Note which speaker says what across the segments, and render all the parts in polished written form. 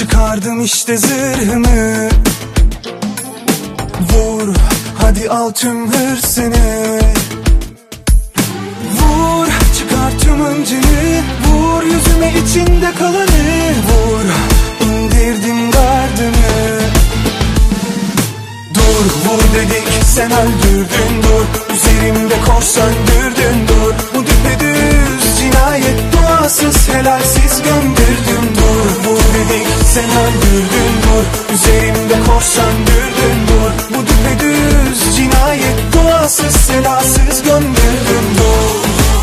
Speaker 1: çıkardım işte zırhımı. Vur, hadi al tüm hırsını. Vur, çıkar tüm öncünü. Vur yüzüme içinde kalanı. Vur, indirdim gardımı. Dur, vur dedik sen öldürdün. Dur, üzerimde kor söndürdün. Dur, bu düpedüz cinayet, duasız helalsiz gömdürdün. Dur, vur dedik sen öldürdün. Dur, üzerimde kor söndürdün. Dur, bu düpedüz cinayet, duasız helalsiz gömdürdün. Dur.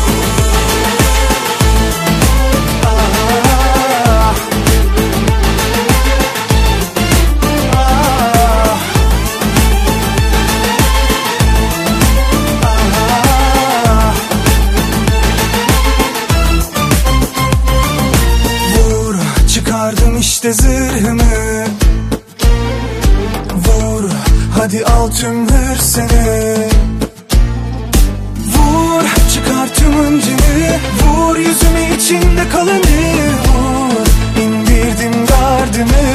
Speaker 1: Çıkardım işte zırhımı. Vur, hadi al tüm hırsını. Vur, çıkar tüm öncünü. Vur yüzüme içinde kalanı. Vur, indirdim gardımı.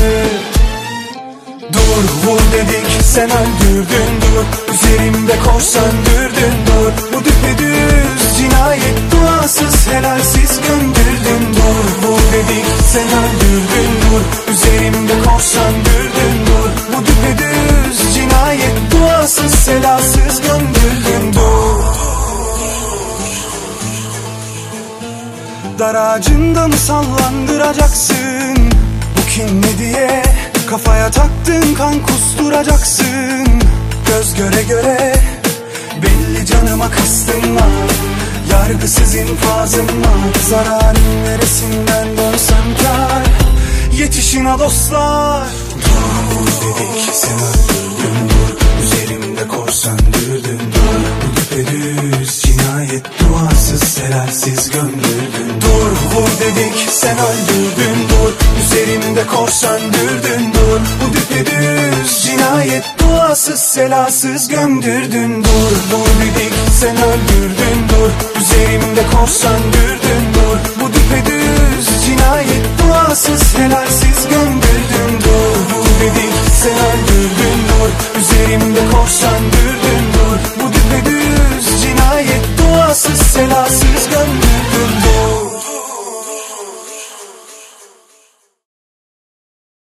Speaker 1: Dur, vur dedik sen öldürdün. Dur, üzerimde kor söndürdün. Dur, bu düpedüz cinayet, duasız helalsiz gömdürdün. Dur, vur dedik sen öldürdün. Dur, üzerimde kor söndürdün. Dur, bu düpedüz cinayet, duasız helalsiz gömdürdün. Dur. Dar ağacında mı sallandıracaksın? Bu kim ne diye kafaya taktın, kan kusturacaksın. Göz göre göre belli canıma kastın var. Yargısız infazım var. Zararın neresinden dönsem kar. Yetişin ha dostlar. Dur dedik sen öldürdün. Dur, üzerimde kor söndürdün. Dur, bu düpedüz cinayet, duasız helalsiz gömdürdün. Dur, vur dedik sen öldürdün. Dur, üzerimde kor söndürdün. Dur, bu düpedüz cinayet, duasız helalsiz gömdürdün. Dur, vur dedik sen öldürdün. Dur, üzerimde kor söndürdün. Dur, bu düpedüz cinayet, duasız helalsiz gömdürdün. Dur, vur dedik sen öldürdün. Dur, üzerimde kor söndürdün.